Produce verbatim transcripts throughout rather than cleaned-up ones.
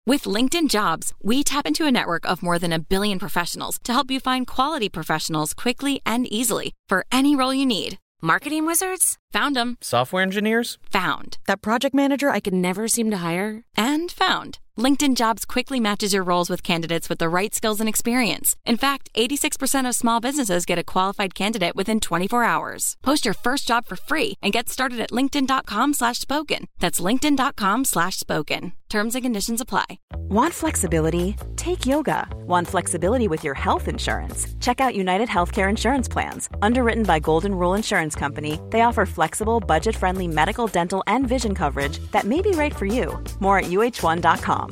With LinkedIn Jobs, we tap into a network of more than a billion professionals to help you find quality professionals quickly and easily for any role you need. Marketing wizards? Found them. Software engineers? Found. That project manager I could never seem to hire? And found. LinkedIn Jobs quickly matches your roles with candidates with the right skills and experience. In fact, eighty-six percent of small businesses get a qualified candidate within twenty-four hours. Post your first job for free and get started at linkedin.com slash spoken. That's linkedin.com slash spoken. Terms and conditions apply. Want flexibility? Take yoga. Want flexibility with your health insurance? Check out United Healthcare Insurance Plans. Underwritten by Golden Rule Insurance Company, they offer flexible, budget-friendly medical, dental, and vision coverage that may be right for you. More at U H one dot com.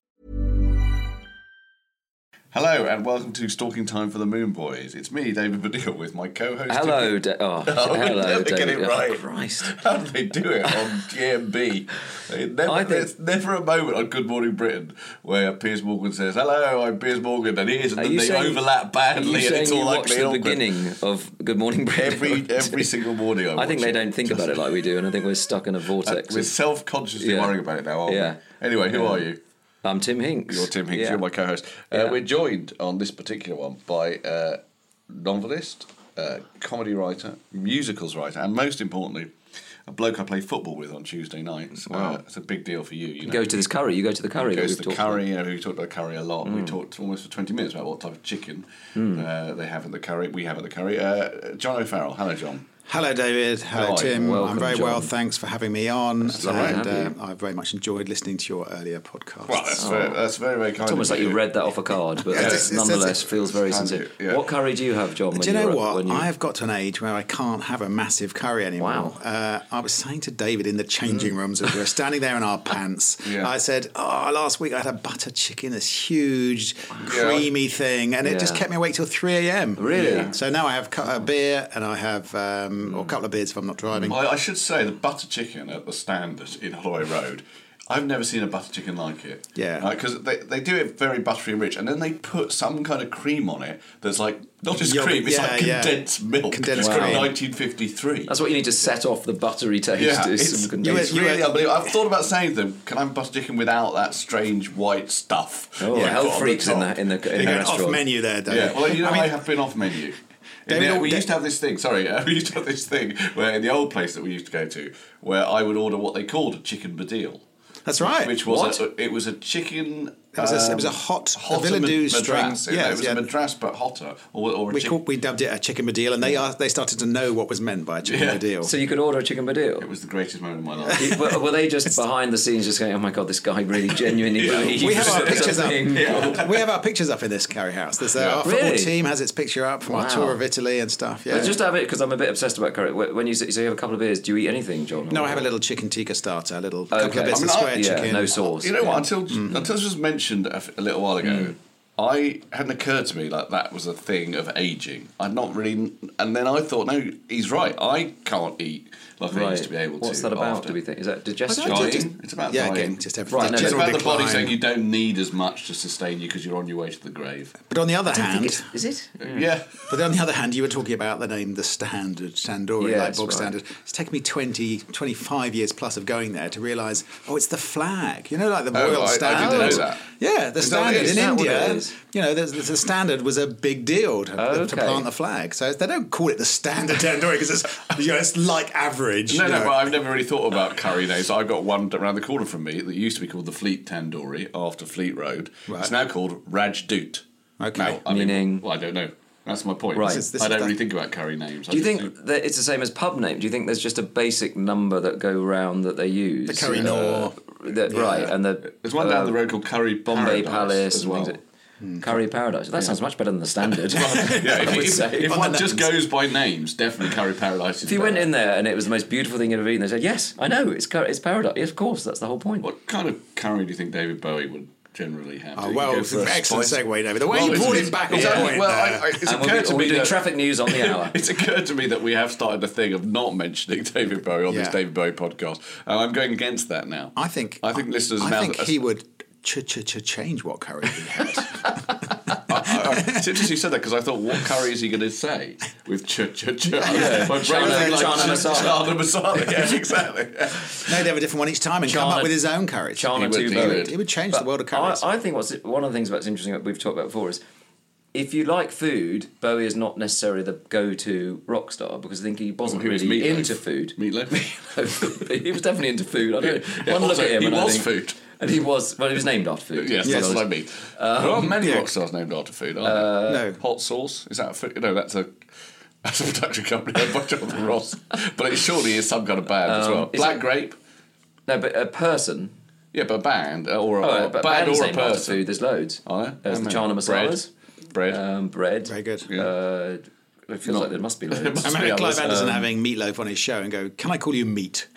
Hello and welcome to Stalking Time for the Moon Boys. It's me, David Baddiel, with my co-host. Hello, da- oh, oh, hello, never David. get it right. Oh, Christ. How do they do it on G M B? Never, I think- There's never a moment on Good Morning Britain where Piers Morgan says, "Hello, I'm Piers Morgan," and he is, and Are then you they saying- overlap Are badly, you and saying it's you all watch like the beginning of Good Morning Britain? every every single morning. I, I think watch they it. don't think about it like we do, and I think we're stuck in a vortex. We're of- self-consciously Yeah. worrying about it now, aren't Yeah. we? Anyway, who Yeah. are you? I'm Tim Hinks. You're Tim Hinks, Yeah. you're my co-host. Uh, Yeah. We're joined on this particular one by uh, novelist, uh, comedy writer, musicals writer, and most importantly, a bloke I play football with on Tuesday nights. Wow. Uh, it's a big deal for you. You, You know. go to this curry. You go to the curry. He that goes we've to the talked curry, about. you know, we talked about curry a lot. Mm. We talked almost for twenty minutes about what type of chicken uh, they have at the curry, we have at the curry. Uh, John O'Farrell. Hello, John. Hello, David. Hello, How are you? Tim. Welcome, I'm very John. well. Thanks for having me on. That's lovely to and have you. uh, I've very much enjoyed listening to your earlier podcast. Well, that's, very, that's very, very kind It's almost of like you read that off a card, but Yeah, it it's- it's- nonetheless it's- feels very Can sincere. do, yeah. What curry do you have, John? When Do you know you're- what? when you- I've got to an age where I can't have a massive curry anymore. Wow. Uh, I was saying to David in the changing rooms as we were standing there in our pants, Yeah. I said, oh, last week I had a butter chicken, this huge, creamy thing, and it just Yeah. kept me awake till three a.m. Really? Yeah. So now I have cu- a beer and I have, um, or a couple of beers if I'm not driving. Well, I should say the butter chicken at the Standard in Holloway Road. I've never seen a butter chicken like it. Yeah. Because they, they do it very buttery and rich, and then they put some kind of cream on it that's like, not just Yogurt, cream, it's yeah, like yeah. condensed milk. Condensed it's from cream. nineteen fifty-three. That's what you need to set off the buttery taste. Yeah, is it's, some condensed- it's You- really you- unbelievable. I've thought about saying to them, can I have butter chicken without that strange white stuff? Oh, Yeah, health got on freaks the in top? the in the, in the You're restaurant. off menu there, David. Yeah, well, you know, I, I mean- have been off menu. In David, the- we Da- used to have this thing, sorry, uh, we used to have this thing where in the old place that we used to go to, where I would order what they called a chicken badil. That's right. Which was What? a, it was a chicken. It was a- it was a um, hot- a hotter Villadou mad- string. madras. Yes, it was yeah. a madras, but hotter, or, or a We, chicken. called, we dubbed it a chicken badil, and they are, they started to know what was meant by a chicken Yeah. badil. So you could order a chicken badil. It was the greatest moment of my life. You- were, were they just behind the scenes just going, oh my god, this guy really genuinely Yeah. believes We have our there's a pictures up. thing called- We have our pictures up in this curry house. There's, uh, Yeah. Our football Really? team has its picture up from Wow. our tour of Italy and stuff. Yeah. But just have it because I'm a bit obsessed about curry. When you say so you have a couple of beers, do you eat anything, John? no, I have a little chicken tikka starter, a little couple Okay. of bits I mean, of I- square yeah, chicken. no sauce. You know yeah. what? Until until this was mentioned a, f- a little while ago, I hadn't occurred to me like that was a thing of aging. I'd not really, and then I thought, no, he's right. I can't eat like I Right. used to be able to. What's that about? after. Do we think is that digestion? I don't know, Dying. It's about yeah, dying. again, just everything. Right, no, It's general about the body decline. saying you don't need as much to sustain you because you're on your way to the grave. But on the other I think hand, it's- is it? Yeah. but on the other hand, you were talking about the name, the Standard, Standori, Yes, like bog right. standard. It's taken me twenty, twenty-five years plus of going there to realise, oh, it's the flag. You know, like the Oh, Royal I- I Standard. didn't know that. Yeah, the Is that what it Standard is? in Is that what India. it is? You know, the, the Standard was a big deal to, to Okay. plant the flag. So they don't call it the Standard Tandoori because it's, you know, it's like average. No, you no, know. but I've never really thought about curry names. I've got one around the corner from me that used to be called the Fleet Tandoori after Fleet Road. Right. It's now called Rajdoot. Okay. Now, I mean, Meaning- well, I don't know. That's my point. Right. This This is- is- I this don't is really that- think about curry names. I Do you just think that it's the same as pub name? Do you think there's just a basic number that go around that they use? The Curry Nor. that, Right, and the There's one uh, down the road called Curry Bombay Paradise Palace as and well. things like- Curry Paradise. That sounds much better than the Standard. Yeah, I if, would if, say. if On one the just names. goes by names, definitely Curry Paradise. Is If you went better. in there and it was the most beautiful thing you've ever eaten, they said, yes, I know, it's cur- it's paradise. Yes, of course, that's the whole point. What kind of curry do you think David Bowie would generally have? Oh, Do you well, go it's for an a excellent spice- segue, David. The way Well, you it's- brought it's- him back on it's only- point Well, there. I, I, it's And we'll occurred be, to we'll me be doing that- traffic news on the hour. It's occurred to me that we have started a thing of not mentioning David Bowie on this Yeah. David Bowie podcast, and I'm going against that now. I think I think listeners I now. think he would ch ch ch change what curry he had. It's interesting you said that because I thought, what curry is he going to say with ch ch ch? Yeah. My brain Chana- was like, chana masala. Chana masala. Yeah, exactly. No, they have a different one each time and come Chana- up with his own curry. Chana He would- too he very. would. It would change But the world of curries. I, I think what's one of the things that's interesting that we've talked about before is if you like food, Bowie is not necessarily the go-to rock star because I think he wasn't Well, he was really Meatloaf. into food. Meatloaf. He was definitely into food. I don't. Yeah, one look also, at him he and I was think- food. And he was well. He was named after food. Yes, Yes. that's what I mean. there are many rock stars named after food, aren't Uh, there? no. Hot Sauce? Is that a food? No, that's a... That's a production company owned by Jonathan Ross. But it surely is some kind of band as Um, well. is Black it- Grape? No, but a person. Yeah, but a band uh, or a, Oh, a but band bands or a named after person. food. There's loads. Are there? There's the How many? Chana Bread. masalas. Bread. Um, bread. Very good. Uh, it feels Not- like there must be loads. must I be remember Clive others. Anderson Um, having Meatloaf on his show and go, "Can I call you Meat?"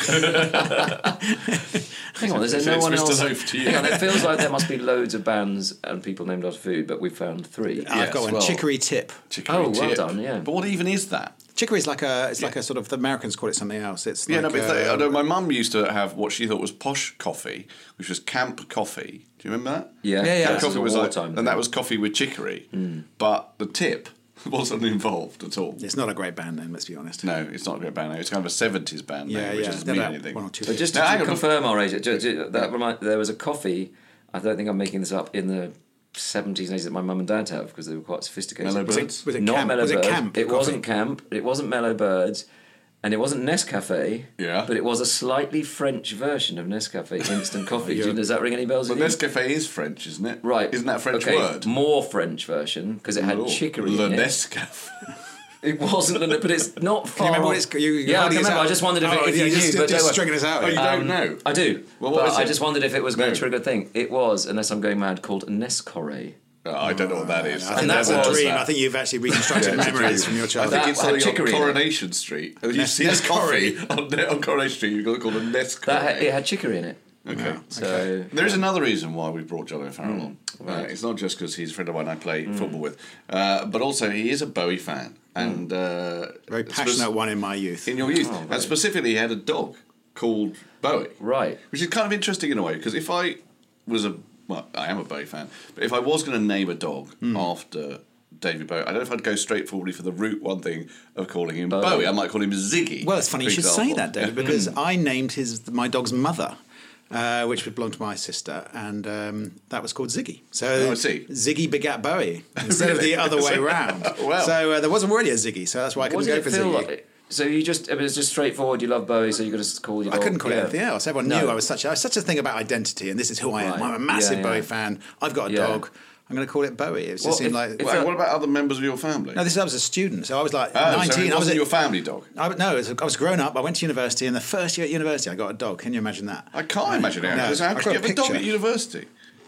Hang on, there's It's no one Mister else. Loaf to you. Hang on, it feels like there must be loads of bands and people named after food, but we found three. I've Yes, got one. well- Chicory Tip. Chicory Oh, well tip. done, yeah. But what even is that? Chicory is like a. It's like a sort of. The Americans call it something else. It's Yeah, like no, but it's like- uh, I know my mum used to have what she thought was posh coffee, which was camp coffee. Do you remember that? Yeah, Yeah, yeah. Camp This is coffee a was like, wartime and thing. that was coffee with chicory, but the tip wasn't involved at all. It's not a great band name. Let's be honest. No, it's not a great band name. It's kind of a seventies band Yeah, name, which yeah. doesn't They're mean about anything. one or two. But just to Now, hang on, confirm our age, ju- ju- that remind, there was a coffee. I don't think I'm making this up. In the seventies and eighties that my mum and dad have because they were quite sophisticated. Mellow Was it- Birds? Was it Not camp? Mellow Was it Birds. camp It coffee? wasn't camp. It wasn't Mellow Birds. And it wasn't Nescafe, Yeah. but it was a slightly French version of Nescafe instant coffee. Do you- Does that ring any bells? But with you? Nescafe is French, isn't it? Right. Isn't that a French okay, word? More French version because it had Oh, chicory Le in it. Nescafe. It wasn't, but it's not far. you remember what off- it's- you- you're yeah, I holding can us remember. out. I just wondered if, Oh, it, if yeah, you just- knew. just but don't worry. stringing us out. Oh, you Um, don't know? I do. Well, what but is I it? just wondered if it was going No. to trigger a thing. It was, unless I'm going mad, called Nescore. Oh, I don't know what that is. I think And that's that a was dream. that. I think you've actually reconstructed Yeah, it's a memories dream. from your I childhood. think That it's had something on chicory in it. Coronation Street. You Nes- see this Nescoffee. coffee on, on Coronation Street, you've got it called a Nescoffee. That had, it had chicory in it. Okay. So There is another reason why we brought John O'Farrell on. right. Uh, it's not just because he's a friend of mine I play football with, uh, but also he is a Bowie fan. And uh, Very spec- passionate one in my youth. in your youth. Oh, and right. specifically, he had a dog called Bowie. right. Which is kind of interesting in a way, because if I was a, well, I am a Bowie fan, but if I was going to name a dog Hmm. after David Bowie, I don't know if I'd go straight forwardly for the root one thing of calling him Bowie. Bowie. I might call him Ziggy. Well, it's funny you for should say example. that, David, because I named his my dog's mother, uh, which would belong to my sister, and um, that was called Ziggy. So Oh, I see. Ziggy begat Bowie instead of Really? the other way round. Wow. So uh, there wasn't already a Ziggy, so that's why I couldn't What go did for it feel Ziggy. like? So you just, it was just straightforward. You love Bowie, so you got to call your I dog. couldn't call it yeah. anything else. Everyone No. knew I was such. I was such a thing about identity, and this is who I am. Right. I'm a massive Yeah, Bowie yeah. fan. I've got a Yeah. dog. I'm going to call it Bowie. It just Well, seemed if- like. if Wait, I- what about other members of your family? no, this I was a student, so I was like oh, nineteen. so it I was wasn't at- your family dog? I, no, it was, I was grown up. I went to university, and the first year at university, I got a dog. Can you imagine that? I can't imagine it. No, How I've could got you a have a dog picture. at university?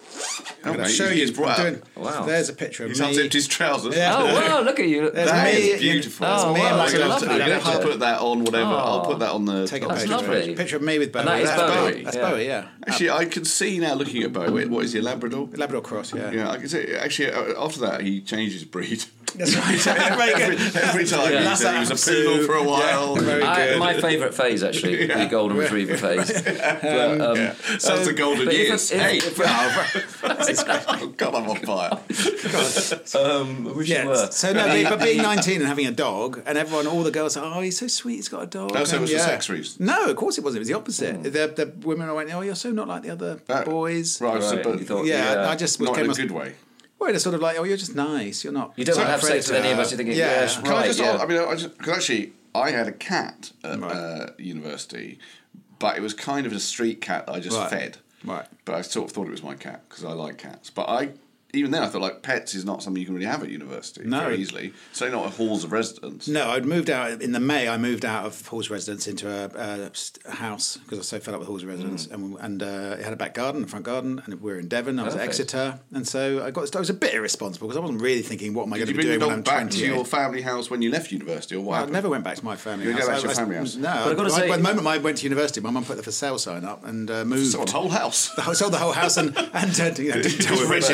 I'm Oh, going mate, to show he you. gets brought I'm up. doing- Wow. There's a picture of He's me. unzipped his trousers. Yeah. Oh, wow, look at you. There's That me is in- beautiful. That's Oh, me wow, and my that's a dog. lovely I'm going to have to picture. put that on whatever. Oh. I'll put that on the. Take a on the picture. lovely. Picture of me with Bowie. And that is That's Bowie, That's yeah. Bowie, yeah. Actually, I can see now looking at Bowie. What is he, a Labrador? Labrador Cross, yeah. Yeah, I can see. Actually, uh, after that, he changed his breed. That's right. Very every, good. every time Yeah. he That's said he was a absolute- poodle for a while. Yeah, very I, good. my favourite phase, actually, the golden retriever phase. But, um, Yeah. That was the golden but if- years. if- hey, if- oh, God, I'm on fire. um, I wish you Yeah, were. so no, but, but being nineteen and having a dog, and everyone, all the girls say, "Oh, he's so sweet, he's got a dog." Oh, so it and was for yeah. sex reasons? No, of course it wasn't. It was the opposite. The, the women went, "Oh, you're so not like the other Uh, boys." Right, so, Right, but you thought- Yeah, Yeah. I just not came in a as- good way. Well, it's sort of like, "Oh, you're just nice. You're not." You don't so want to have sex with predator." any of us. You're thinking, Yeah. yes, Can Can right, I just? yeah. I mean, I just because actually, I had a cat at Right. uh, university, but it was kind of a street cat that I just Right. fed. Right. But I sort of thought it was my cat because I like cats. But I, even then, I thought like pets is not something you can really have at university No. very easily. Certainly not at halls of residence. No, I'd moved out in the May. I moved out of Hall's residence into a, a, a house because I was so fed up with Hall's residence, Mm. and and uh, it had a back garden, a front garden, and we were in Devon. I was at Perfect. Exeter, and so I got. I was a bit irresponsible because I wasn't really thinking, what am I Did going you to be bring the doing when dog I'm back to twenty? your family house when you left university, or what I happened? never went back to my family You house. didn't go back to I- your I- family house? No, But I've gotta I- say- by the moment I went to university, my mum put the for sale sign up and uh, moved. So the whole house. I sold the whole house and, and uh, you know, didn't tell Just where rent she out your moved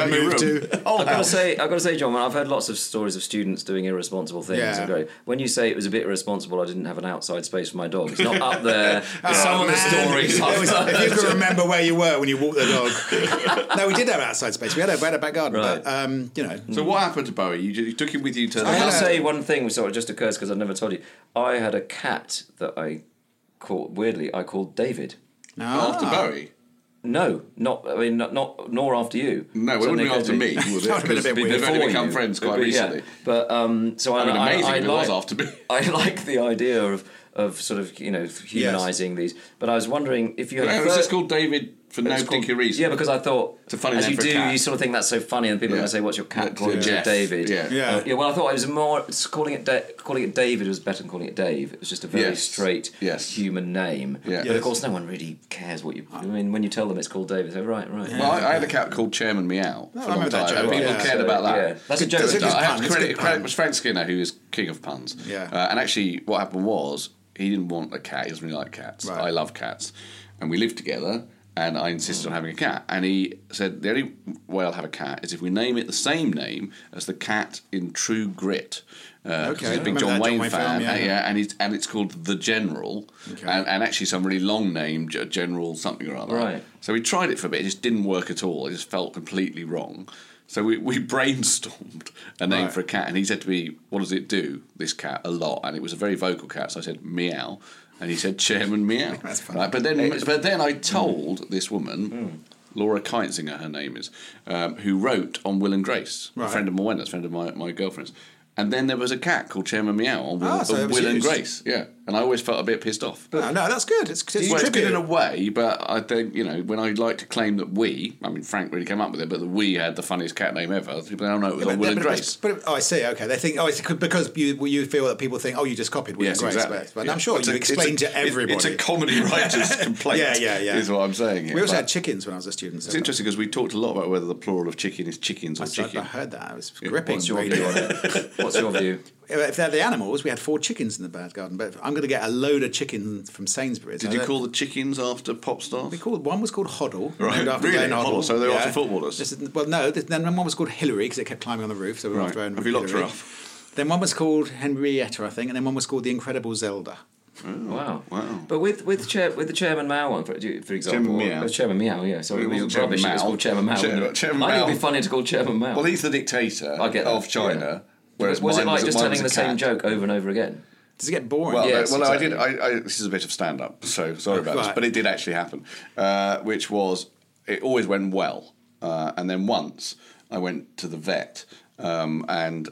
do. Whole I've got to house. say, I've got to say, John. I've heard lots of stories of students doing irresponsible things. Yeah. And great. When you say it was a bit irresponsible, I didn't have an outside space for my dog. It's not up there. Oh, Some of the man. stories. It I've was- heard. if you can remember where you were when you walked the dog. No, we did have outside space. We had a, we had a back garden, Right. but um, you know. So what happened to Bowie? You, you took him with you to the I had will a- say one thing, which sort of just occurs because I've never told you. I had a cat that I called, weirdly, I called David. after Bowie. No, not. I mean, not, not nor after you. No, it So wouldn't be Nick- after me, would That it? would've been a bit Because weird. we've only Before become you. friends quite But, recently. Yeah. But um, so I, I mean, I, amazing I, if it like, was after me. I like the idea of of sort of you know humanising these. But I was wondering if you had. Yeah, a was third- this called David for no It's called- particular reason? Yeah, because I thought, It's a funny as name you for a do, cat. you sort of think that's so funny, and people Yeah. are going to say, "What's your cat Yeah, called?" yeah. Jeff. David. Yeah. Yeah. Uh, yeah. Well, I thought it was more it's calling it da- calling it David was better than calling it Dave. It was just a very Yes. straight Yes. human name. Yeah. But Yes. of course, no one really cares what you. I mean, when you tell them it's called David, they say, "Right, right." Well, I, I had a cat called Chairman Meow for I a long remember that time, and joke, people yeah. cared So, about that. yeah. That's a Good- joke. that's a good I have pun, to it's a credit, good credit pun. it was Frank Skinner, who is king of puns. Yeah. Uh, and actually, what happened was he didn't want a cat. He doesn't really like cats. Right. I love cats, and we lived together. And I insisted on having a cat. And he said the only way I'll have a cat is if we name it the same name as the cat in True Grit. Uh, 'cause Okay, he's a I big remember John that Wayne John Wayne fan, film, yeah. and, yeah, and, it's, and it's called The General, Okay. and, and actually some really long name, G- General something or other. Right. So we tried it for a bit, it just didn't work at all, it just felt completely wrong. So we, we brainstormed a name Right. for a cat, and he said to me, what does it do, this cat, a lot? And it was a very vocal cat, so I said, meow. And he said, Chairman Meow. That's funny. Right, but then, but then I told this woman, Laura Keinzinger, her name is, um, who wrote on Will and Grace, a Right. friend of Moena's, friend of my, my girlfriend's. And then there was a cat called Chairman Meow on Will, Ah, so on it was Will and used. Grace. Yeah, and I always felt a bit pissed off. No, no, that's good. It's, it's Well, it's good tribute. in a way, but I think, you know, when I like to claim that we, I mean, Frank really came up with it, but that we had the funniest cat name ever, people don't know it was Yeah, on but- Will and but- Grace. But, oh, I see. Okay, they think oh, it's because you you feel that people think oh, you just copied Will Yes, and Grace. exactly. But, but Yeah. I'm sure It's you a- it's explained a- to everybody. It's a comedy writer's complaint. Yeah, yeah, yeah. Is what I'm saying here. we also But had chickens when I was a student. So it's interesting because we talked a lot about whether the plural of chicken is chickens or I, chicken. I heard that. It was gripping. What's your really. view on it? What's your view? If they're the animals, we had four chickens in the back garden. But I'm going to get a load of chickens from Sainsbury's. Did I you don't- call the chickens after pop stars? We called one was called Hoddle, Right. named after Really? Glenn Hoddle. Hoddle, so they were after footballers? This is, well, no. Then one was called Hillary because it kept climbing on the roof. So we were Right. after Have you locked her Hillary. up? Then one was called Henrietta, I think, and then one was called the Incredible Zelda. Wow. Wow. But with with chair, with the Chairman Mao one, for, for example, Chairman Meow. uh, Chairman Meow, yeah. Sorry, It it was wasn't Chairman rubbish. It was Mao. called Chairman Mao. Chair- wouldn't it? Chairman I think it'd Mao. be funny to call Chairman Mao. Well, he's the dictator I get that, of China, yeah. whereas was mine it like was, just mine telling was a the same cat. joke over and over again? Does it get boring? Well, Yes, no, well, exactly. I did. I, I, this is a bit of stand up, so sorry about this, Right. but it did actually happen. Uh, which was, it always went well, uh, and then once I went to the vet, um, and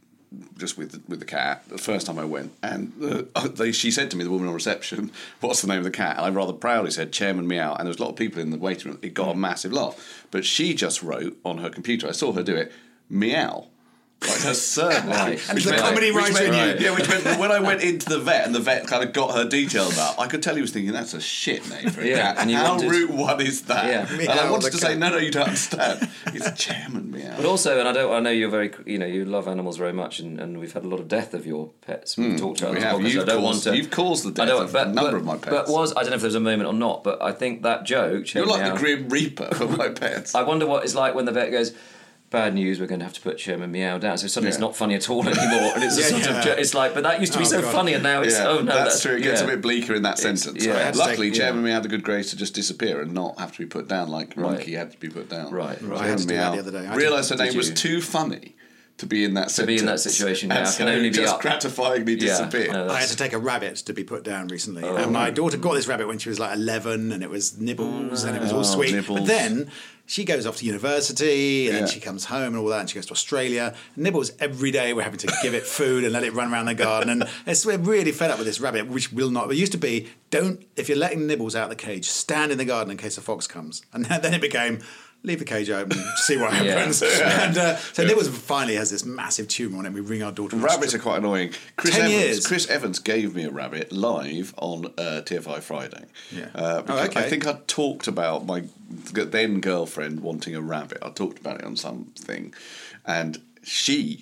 just with the, with the cat. The first time I went, and uh, they, she said to me, the woman on reception, "What's the name of the cat?" And I rather proudly said Chairman Meow, and there was a lot of people in the waiting room. It got a massive laugh, but she just wrote on her computer. I saw her do it, Meow. Like her surname. Right. And Which the meant- comedy which writer in meant- you. Yeah, which meant that when I went into the vet and the vet kind of got her details out, I could tell he was thinking, that's a shit name for a Yeah, cat. and you How wanted- route one is that? Yeah. And I Meow wanted the to say, cat. no, no, you don't understand. It's Chairman Meow. But also, and I don't, I know you're very, you know, you love animals very much, and, and we've had a lot of death of your pets. We've talked about we this have. podcast, You've I don't want caused- to. you've caused the I death don't- of but, a number but, of my pets. But was I don't know if there was a moment or not, but I think that joke. You're like Meow, the Grim Reaper for my pets. I wonder what it's like when the vet goes, bad news, we're going to have to put Chairman Meow down. So suddenly it's Yeah. not funny at all anymore. And it's a Yeah, sort yeah. of, jo- it's like, but that used to be Oh, so God. funny, and now it's, yeah, oh no, that's, that's, true. It gets yeah. a bit bleaker in that sentence. yeah. Right. That's Luckily, like- Chairman yeah. Meow had the good grace to just disappear and not have to be put down like Right. Monkey had to be put down. Right, right. I had to do that Meow the other day. I realised her did- name did was you? too funny to be in that To be in that sentence. situation, And yeah, I so can only it be just up. gratifyingly Yeah, disappeared. no, I had that's- to take a rabbit to be put down recently. Oh, and my right. daughter got this rabbit when she was like eleven, and it was Nibbles, and it was all Oh, sweet. Nibbles. But then she goes off to university, and Yeah. then she comes home and all that, and she goes to Australia. Nibbles every day, we're having to give it food and let it run around the garden. And it's, we're really fed up with this rabbit, which will not. It used to be, don't, if you're letting Nibbles out of the cage, stand in the garden in case a fox comes. And then it became, leave the cage open, see what Yeah. happens. And uh, so Nibbles finally has this massive tumour on it. We ring our daughter. Rabbits are quite annoying. Chris Ten Evans, years. Chris Evans gave me a rabbit live on uh, T F I Friday. Yeah. Uh, Oh, because okay. I think I talked about my then girlfriend wanting a rabbit. I talked about it on something, and she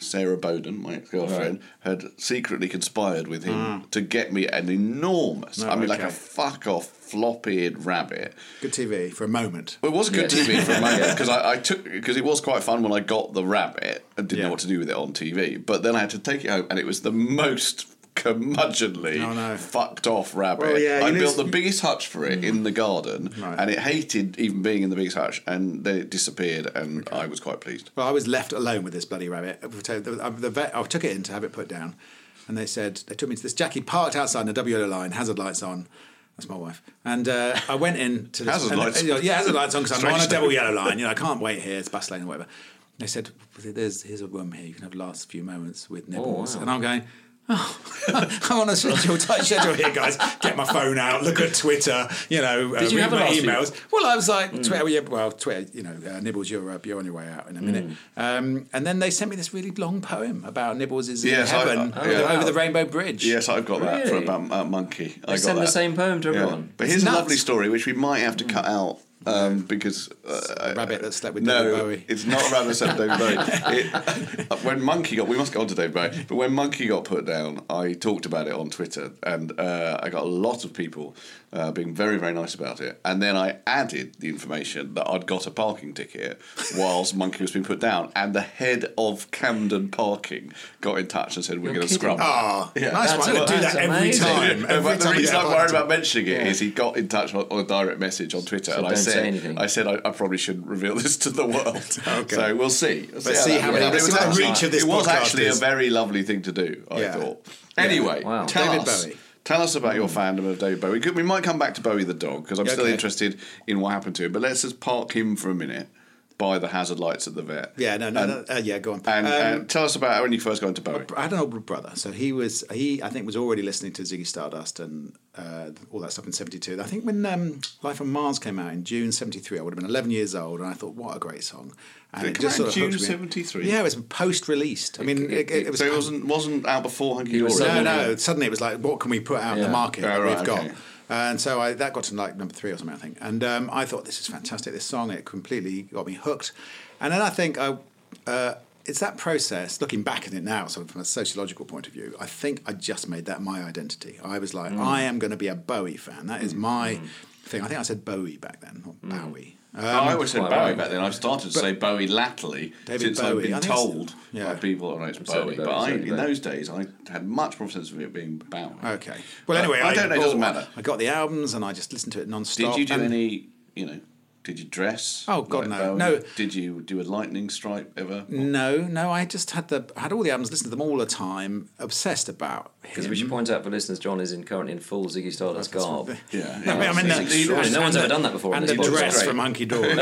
Sarah Bowden, my ex-girlfriend, right. had secretly conspired with him mm. to get me an enormous, oh, I mean, okay. like a fuck-off, flop-eared rabbit. Good T V for a moment. Well, it was good yes. T V for a moment, because I, I took because it was quite fun when I got the rabbit and didn't yeah. know what to do with it on T V, but then I had to take it home, and it was the most curmudgeonly oh, no. fucked off rabbit. Well, yeah, I built the biggest hutch for it mm. in the garden, right. and it hated even being in the biggest hutch, and then it disappeared, and okay. I was quite pleased. Well, I was left alone with this bloody rabbit. The vet, I took it in to have it put down, and they said they took me to this Jackie parked outside in the W yellow line, hazard lights on. That's my wife. And uh, I went in to this hazard lights. And, you know, yeah, hazard lights on because I'm on a double yellow line. You know, I can't wait here. It's bus lane or whatever. And they said, "There's here's a room here. You can have the last few moments with Nibbles." Oh, wow. And I'm going, oh, I'm on a schedule, tight schedule here, guys. Get my phone out, look at Twitter, you know, Did uh, you read have my a emails. Few? Well, I was like, mm. Twitter, yeah, well, Twitter, you know, uh, Nibbles, you're, uh, you're on your way out in a minute. Mm. Um, and then they sent me this really long poem about Nibbles is yes, in heaven I, I, yeah. over the Rainbow Bridge. Yes, I've got that really? for about uh, Monkey. They I send got the same poem to everyone. Yeah. But here's nuts. a lovely story, which we might have to cut out. Um, because uh, a rabbit that slept with no, David Bowie. It's not a rabbit that slept with David Bowie. It, when Monkey got, we must go on to David Bowie. But when Monkey got put down, I talked about it on Twitter, and uh, I got a lot of people uh, being very, very nice about it. And then I added the information that I'd got a parking ticket whilst Monkey was being put down, and the head of Camden Parking got in touch and said, "We're going to scrum." Oh, yeah. nice one! I do that every amazing. time. Every but time the reason I'm worried about mentioning it yeah. is he got in touch on, on a direct message on Twitter, so and I said, say anything. I said I, I probably shouldn't reveal this to the world. Okay. So we'll see. We'll Let's see how, how, how it was, actually, reach of this it was podcast actually is. a very lovely thing to do, I yeah. thought. Anyway, wow. tell David us. Bowie. Tell us about your fandom of David Bowie. We might come back to Bowie the dog, because I'm Okay. still interested in what happened to him. But let's just park him for a minute by the hazard lights at the vet. Yeah, no, no, and, no uh, yeah, go on. And, um, and tell us about when you first got into Bowie. I had an older brother, so he was he I think was already listening to Ziggy Stardust and uh, all that stuff in seventy-two. I think when um, Life on Mars came out in June seventy-three, I would have been eleven years old, and I thought, what a great song. And Did it, it just sort of June seventy-three? Yeah, it was post-released. I mean, it, it, it was. So it wasn't wasn't out before Hunky Dory. No, no. Suddenly it was like, what can we put out yeah. in the market oh, that right, we've got? okay. And so I, that got to like number three or something, I think. And um, I thought, this is fantastic. This song, it completely got me hooked. And then I think I, uh, it's that process. Looking back at it now, sort of from a sociological point of view, I think I just made that my identity. I was like, mm. I am going to be a Bowie fan. That is my mm. thing. I think I said Bowie back then, not mm. Bowie. Um, I always said Bowie right. back then. I've started to say Bowie latterly David since Bowie. I've been told yeah. by people, oh no, it's Bowie. But I, in those days, I had much more sense of it being Bowie. Okay. Well, anyway, I, I don't know. It doesn't bought, matter. I got the albums and I just listened to it non-stop. Did you do and any, you know, did you dress? Oh, God, like no. Bowie? No. Did you do a lightning stripe ever? No, no. I just had the I had all the albums, listened to them all the time, obsessed about him. Because we should point out for listeners, John is in currently in full Ziggy Stardust garb. Yeah. No, yeah. I mean, It's the, no one's ever done that before. And in the this dress podcast. from Hunky Dory.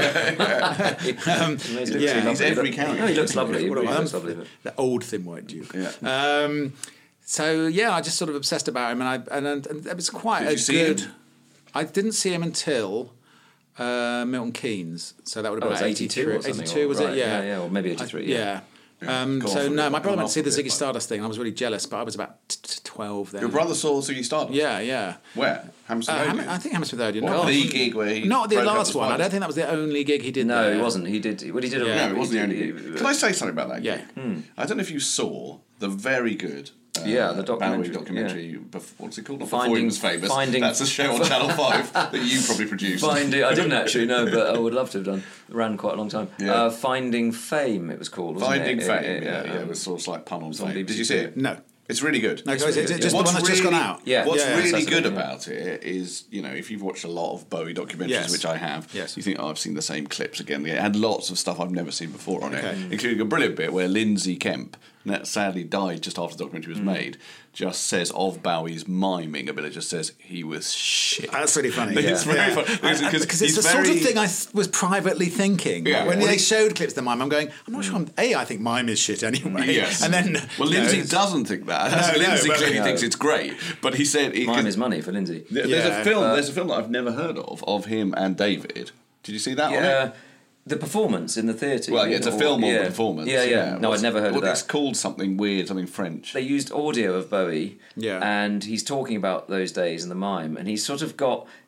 um, Amazing. yeah, He's every character. No, he looks lovely. He What really am I? looks lovely. But... The old thin white Duke. Yeah. Um, so yeah, I just sort of obsessed about him, and I and, and, and it was quite Did a you see good. him? I didn't see him until uh, Milton Keynes, so that would have Oh, been it was eighty-two or something, eighty-two, was right, it? Yeah, yeah, yeah, or maybe eighty-three, I- yeah. yeah. Um, Go on so for no, it. my brother Gone went to see off the a bit, Ziggy but- Stardust thing, and I was really jealous. But I was about t- t- twelve then. Your brother saw Ziggy Stardust? Yeah, yeah. Where? Hammersmith Uh, Ham- Odeon? I think Hammersmith Odeon. What, Not the gig where he Not the broke up last the one. I spiders? don't think that was the only gig he did. No, there. he wasn't. He did. What he did. Yeah. No, it wasn't the only he- gig. Can I say something about that Yeah. gig? I don't know if you saw the very good uh, Yeah, the documentary, Bowie documentary. Bef- what's it called? Not Finding- Before He Was Famous. Finding- That's a show on Channel five that you probably produced. Finding, I didn't actually know, but I would love to have done. It ran quite a long time. Yeah. Uh, Finding Fame, it was called. Wasn't Finding it? Fame. It- it- yeah, yeah, um, it was sort of like pun on on fame. B B C Did you see it? No. It's really good. No, It's is really it good. just the What's one that's just gone really- out? Yeah. What's Yeah, really that's good it, yeah. about it is, you know, if you've watched a lot of Bowie documentaries, Yes. which I have, Yes. you think, oh, I've seen the same clips again. It had lots of stuff I've never seen before on Okay. it, including a brilliant bit where Lindsay Kemp, that sadly died just after the documentary was made, just says of Bowie's miming ability, just says he was shit. That's really funny. It's yeah. very yeah. funny. Because, And- because because it's he's the very, sort of thing I th- was privately thinking. Yeah. Like when Well, they he- showed clips of the mime, I'm going, I'm not sure. I'm, A, I think mime is shit anyway. Yes. And then, well, you know, Lindsay it's- doesn't think that. No, no, Lindsay but- clearly No. thinks it's great, but he said he, Mime is money for Lindsay. There's Yeah, a film. but- there's a film that I've never heard of of him and David. Did you see that? on it? Yeah. The performance in the theatre. Well, yeah, it's a or- film yeah. of the performance. Yeah, yeah. No, What's- I'd never heard well, of It's that. called something weird, something French. They used audio of Bowie, Yeah. and he's talking about those days and the mime, and he's sort of got he's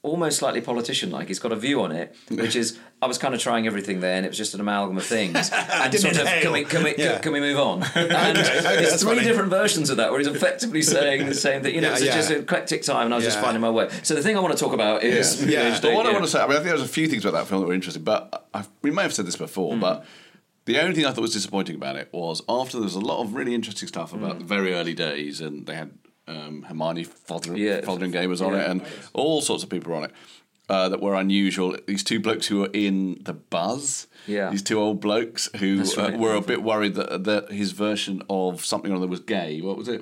almost slightly politician-like. He's got a view on it, which is, I was kind of trying everything there, and it was just an amalgam of things. And Didn't sort of, inhale. can we, can we, Yeah. can we move on? And okay, there's that's three funny. different versions of that, where he's effectively saying the same thing. You know, Yeah, it's yeah. just an eclectic time, and I was just Yeah. finding my way. So the thing I want to talk about is... Yeah. Yeah. But what I yeah. want to say, I mean, I think there's a few things about that film that were interesting, but I, we may have said this before, Mm. but the only thing I thought was disappointing about it was after there was a lot of really interesting stuff about Mm. the very early days, and they had um, Hermione Fotheringham Yeah. Fotheringham was on Yeah. it, and all sorts of people were on it. Uh, that were unusual. These two blokes who were in The Buzz, Yeah. these two old blokes who That's right. uh, were a bit worried that that his version of something or other was gay. What was it?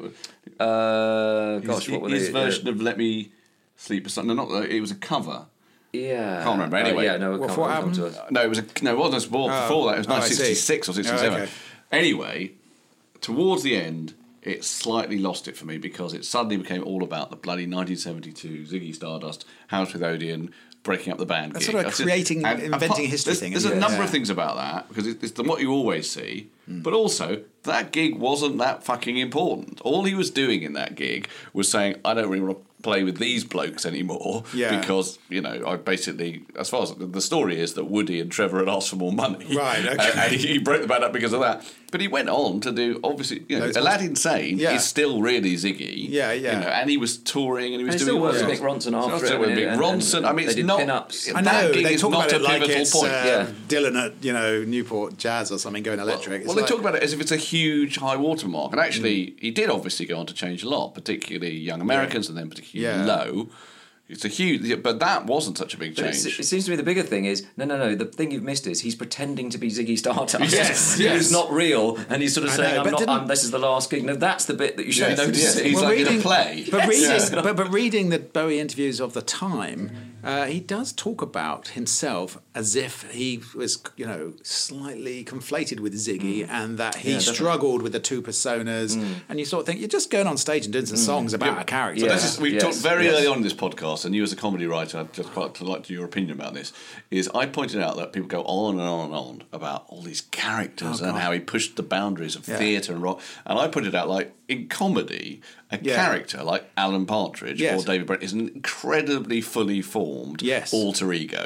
Uh, gosh, his, what were his they? version of "Let Me Sleep" or something. No, not it was a cover. Yeah. Can't remember. Uh, Anyway. yeah, no, it What, can't what come to happened? us. No, it was a no. It wasn't before, before that. It was Oh, I nineteen see. sixty-six or sixty-seven. Oh, okay. Anyway, towards the end, it slightly lost it for me because it suddenly became all about the bloody nineteen seventy-two Ziggy Stardust, House with Odeon, breaking up the band. That's gig. sort of a That's it. creating- And inventing apart- history there's, thing, There's isn't a it? number Yeah. of things about that because it's, it's the, what you always see, but also that gig wasn't that fucking important. All he was doing in that gig was saying, "I don't really want to play with these blokes anymore," Yeah. because you know I basically, as far as the story is, that Woody and Trevor had asked for more money, Right, okay. and, and he, he broke the band up because of that. But he went on to do obviously, you know, Loads of- Aladdin Sane Yeah. is still really Ziggy, Yeah, yeah. you know, and he was touring and he was And he doing still works all with sorts. Mick Ronson after Still it, with and- Mick and- Ronson. and I mean, they it's did not. pin-ups. I that know, gig they is talk not about a it like pivotal it's point. uh, Yeah. Dylan at, you know, Newport Jazz or something going electric. It's Well, they like- talk about it as if it's a huge high watermark, and actually, he did obviously go on to change a lot, particularly Young Americans, and then particularly Yeah. Low. It's a huge, but that wasn't such a big But it's, change. it seems to me the bigger thing is no, no, no. The thing you've missed is he's pretending to be Ziggy Stardust. Yes, who's yes. not real, and he's sort of I saying, know, "I'm but not. didn't- I'm, this is the last gig." No, that's the bit that you should Yes, be noticing. yes. He's like in a reading- play. But reading, Yes. but, but reading the Bowie interviews of the time, uh, he does talk about himself as if he was, you know, slightly conflated with Ziggy, and that he Yeah, definitely. struggled with the two personas. And you sort of think you're just going on stage and doing some songs about a character. Yeah. This is, we've Yes, talked very yes. early on in this podcast, and you as a comedy writer, I'd just quite like to your opinion about this, is I pointed out that people go on and on and on about all these characters Oh, and God. how he pushed the boundaries of Yeah. theatre and rock. And I pointed out, like, in comedy, a Yeah. character like Alan Partridge Yes. or David Brent is an incredibly fully formed Yes. alter ego.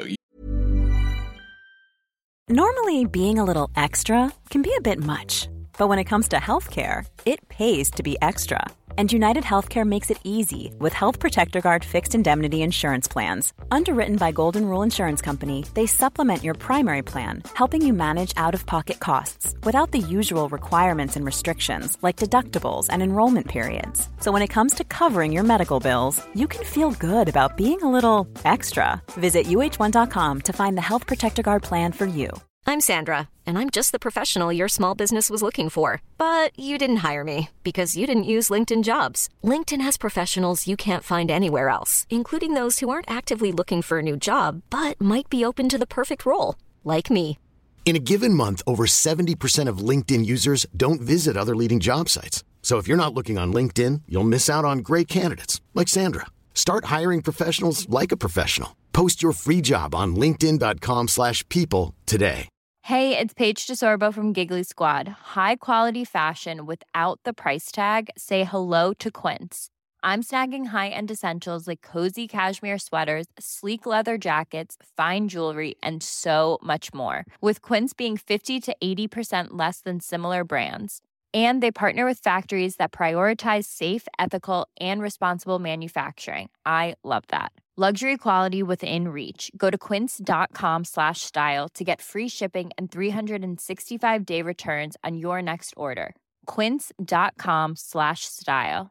Normally, being a little extra can be a bit much, but when it comes to healthcare, it pays to be extra. And United Healthcare makes it easy with Health Protector Guard fixed indemnity insurance plans. Underwritten by Golden Rule Insurance Company, they supplement your primary plan, helping you manage out-of-pocket costs without the usual requirements and restrictions like deductibles and enrollment periods. So when it comes to covering your medical bills, you can feel good about being a little extra. Visit U H one dot com to find the Health Protector Guard plan for you. I'm Sandra, and I'm just the professional your small business was looking for. But you didn't hire me because you didn't use LinkedIn Jobs. LinkedIn has professionals you can't find anywhere else, including those who aren't actively looking for a new job, but might be open to the perfect role, like me. In a given month, over seventy percent of LinkedIn users don't visit other leading job sites. So if you're not looking on LinkedIn, you'll miss out on great candidates like Sandra. Start hiring professionals like a professional. Post your free job on linkedin dot com slash people today. Hey, it's Paige DeSorbo from Giggly Squad. High quality fashion without the price tag. Say hello to Quince. I'm snagging high-end essentials like cozy cashmere sweaters, sleek leather jackets, fine jewelry, and so much more. With Quince being fifty to eighty percent less than similar brands. And they partner with factories that prioritize safe, ethical, and responsible manufacturing. I love that. Luxury quality within reach. Go to quince.com slash style to get free shipping and three sixty-five day returns on your next order. Quince.com slash style.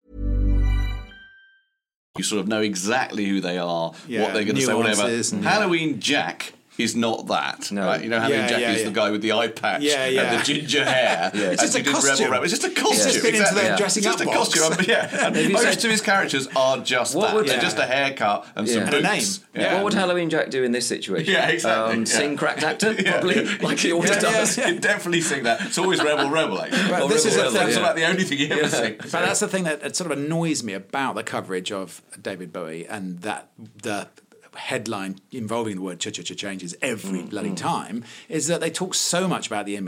You sort of know exactly who they are, Yeah, what they're going to say, whatever. nuances and- Halloween Jack is not that. No. Right? You know, Halloween Yeah, Jack yeah, is yeah. the guy with the eye patch Yeah, yeah. and the ginger hair. Yeah. It's and just a he did costume. Rebel Rebel. It's just a costume. It's just been into exactly. their dressing It's just up a box. costume. Yeah, and If you most said- of his characters are just What that. would- They're Yeah. just a haircut and some Yeah. And a boots. name. Yeah. What would Halloween Jack do in this situation? Yeah, exactly. Um, Yeah. Sing cracked actor, Yeah. probably, like he always Yeah, does. yeah, you definitely sing that. It's always Rebel Rebel. Actually. But Or this is Rebel a Rebel. thing- That's about the only thing he ever sings. But that's the thing that that sort of annoys me about the coverage of David Bowie, and that the headline involving the word cha-cha-cha changes every bloody time, is that they talk so much about the image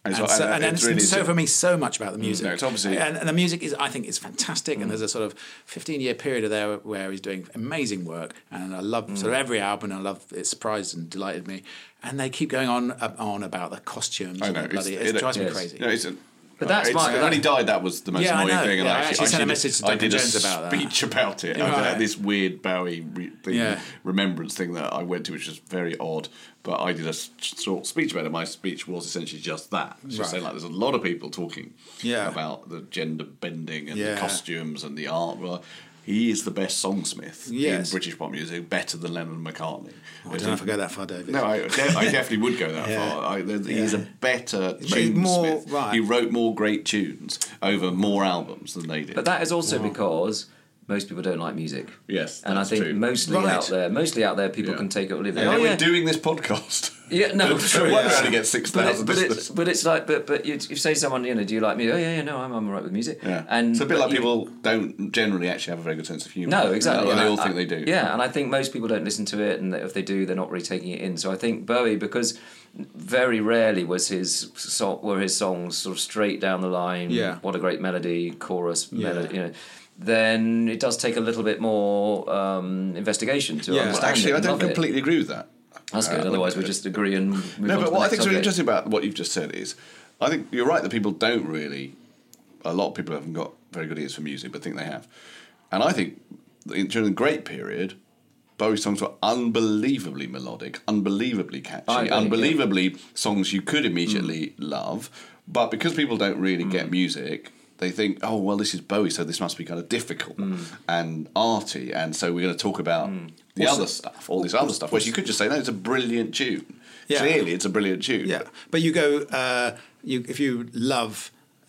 And, And, so, so, and, and, and it's it's really so for me so much about the music. No, it's obviously- and, and the music is I think is fantastic. And there's a sort of fifteen year period there where he's doing amazing work, and I love sort of every album. And I love it surprised and delighted me. And they keep going on uh, on about the costumes. I and know, the bloody, it's- it, it- drives me yes. crazy. You know, it's a, But that's it's, my- when he died, that was the most Yeah, I annoying know. thing. And Yeah, I I actually sent a did message to I Duncan did a Jones about that. speech about it. Yeah, I right. had this weird Bowie re- thing, Yeah. remembrance thing that I went to, which was very odd. But I did a s- short speech about it. My speech was essentially just that. It's just Right. saying like, there's a lot of people talking Yeah. about the gender bending and Yeah. the costumes and the art. Well, he is the best songsmith Yes. in British pop music, better than Lennon and McCartney. Oh, I don't know if I go that far, David. No, I, de- I definitely would go that Yeah. far. I, there- He's a Yeah. better He's more- tunesmith. right. He wrote more great tunes over more albums than they did. But that is also because most people don't like music. Yes, and I that's think true. mostly Right. out there, mostly out there, people Yeah. can take it or leave it. and Oh, then yeah. we're doing this podcast. Yeah, no, true. Why yeah. do we only get six But, it, thousand but, it's, listeners? but it's like, but but you, you say to someone, you know, do you like music? Oh yeah, yeah, no, I'm, I'm all right with music. Yeah. And it's a bit but like you- people don't generally actually have a very good sense of humour. No, exactly. And they And all I- think they do. Yeah, and I think most people don't listen to it, and if they do, they're not really taking it in. So I think Bowie, because very rarely was his so, were his songs sort of straight down the line. Yeah. What a great melody, chorus, Yeah. melody. You know, then it does take a little bit more um, investigation to Yeah. Well, understand actually, it I and don't love it. completely agree with that. That's good. Uh, Otherwise, we just agree and move No, on to but the what I next think is really subject. interesting about what you've just said is, I think you're right that people don't really. A lot of people haven't got very good ears for music, but think they have. And I think in- during the great period, Bowie songs were unbelievably melodic, unbelievably catchy, I agree, unbelievably songs you could immediately love. But because people don't really get music, they think, oh, well, this is Bowie, so this must be kind of difficult and arty, and so we're going to talk about the Also- other stuff, all this other stuff, whereas you could just say, no, it's a brilliant tune. Yeah. Clearly, it's a brilliant tune. Yeah, but you go uh, you if you love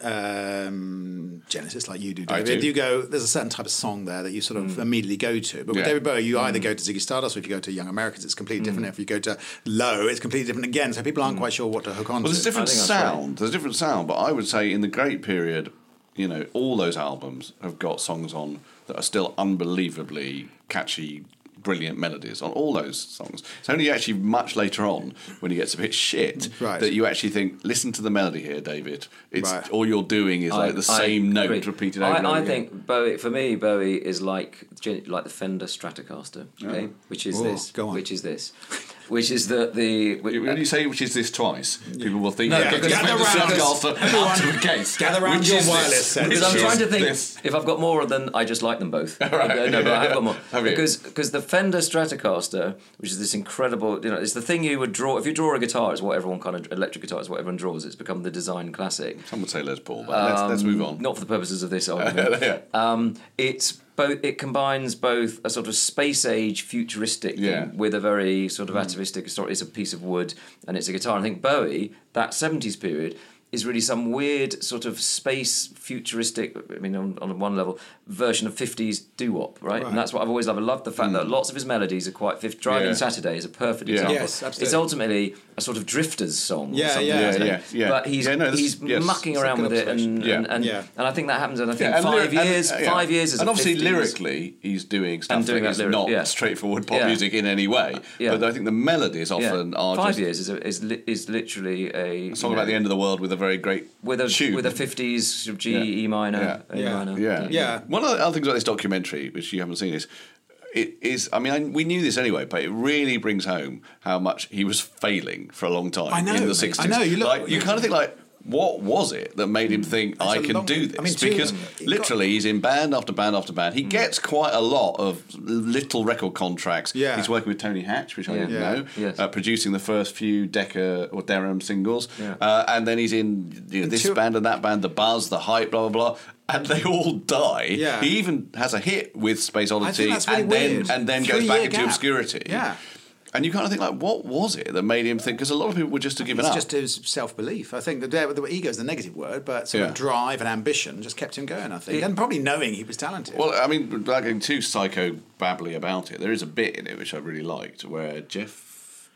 um, Genesis like you do, I David. do. You go. There's a certain type of song there that you sort of immediately go to. But with Yeah. David Bowie, you either go to Ziggy Stardust, or if you go to Young Americans, it's completely different. If you go to Low, it's completely different again. So people aren't quite sure what to hook on Well, to. there's a different I think that's sound. There's a different sound, but I would say in the great period, you know, all those albums have got songs on that are still unbelievably catchy, brilliant melodies on all those songs. It's only actually much later on when it gets a bit shit Right. that you actually think, listen to the melody here, David. It's Right. all you're doing is like I- the same I note agree. repeated I, over and over I again. think Bowie, for me, Bowie is like like the Fender Stratocaster, okay, which is Oh, this, go on. which is this, which is the the. When you say which is this twice, people will think No, yeah, because- it's Gather the round us. Stratocaster Everyone, up to the case. gather round Which your is this? wireless set. Because I'm Which trying to is think this? if I've got more than I just like them both. Right, no, but I have got more. Have you? because because the Fender Stratocaster, which is this incredible, you know, it's the thing you would draw if you draw a guitar. It's what everyone kind of electric guitar is what everyone draws. It's become the design classic. Some would say Les Paul, but let's, let's move on. Not for the purposes of this argument. Yeah. um, it's both. It combines both a sort of space age futuristic Yeah. thing with a very sort of atavistic story. It's a piece of wood and it's a guitar. I think Bowie, that seventies period, is really some weird sort of space futuristic. I mean, on, on one level, version of fifties doo-wop, right? Right. And that's what I've always loved. I love the fact that lots of his melodies are quite. fifth Driving Yeah. Saturday is a perfect Yeah. example. Yes, absolutely. It's ultimately a sort of drifter's song. or Yeah, something, yeah. isn't Yeah, it? yeah, yeah. But he's Yeah, no, that's- he's yes. mucking It's a around good with it, and observation. Yeah. and, and, Yeah. and I think that happens. And I think Yeah, and five lyric- and- years, uh, yeah. five years, as and a obviously fifties. lyrically, he's doing stuff And doing that that is lyric- not yeah. straightforward pop Yeah. music in any way. Yeah. But I think the melodies often yeah. are five just years is a, is li- is literally a, a song you about know, the end of the world with a very great with a tune. with a fifties sort of G Yeah. E minor, Yeah. A Yeah. minor. Yeah. Yeah. One of the other things about this documentary, which you haven't seen, is it is. I mean, I, we knew this anyway, but it really brings home how much he was failing for a long time I know, in the mate. sixties. I know, you look- like, you kind of think like. What was it that made him think That's I a can long- do this? I mean, two of because them, he literally got- he's in band after band after band. He gets quite a lot of little record contracts. Yeah. He's working with Tony Hatch, which I Yeah. didn't Yeah. know, Yes. uh, producing the first few Decca or Derham singles. Yeah. Uh, and then he's in you know, this two- band and that band, The Buzz, The Hype, blah, blah, blah. And they all die. Yeah. He even has a hit with Space I Oddity think that's really and then weird. and then goes Three-year back into gap. obscurity. Yeah. And you kind of think, like, what was it that made him think? Because a lot of people were just to give it It's up. just his self-belief. I think the, the ego is the negative word, but sort Yeah. of drive and ambition just kept him going, I think. It- and probably knowing he was talented. Well, I mean, without getting too psycho babbly about it, there is a bit in it which I really liked where Jeff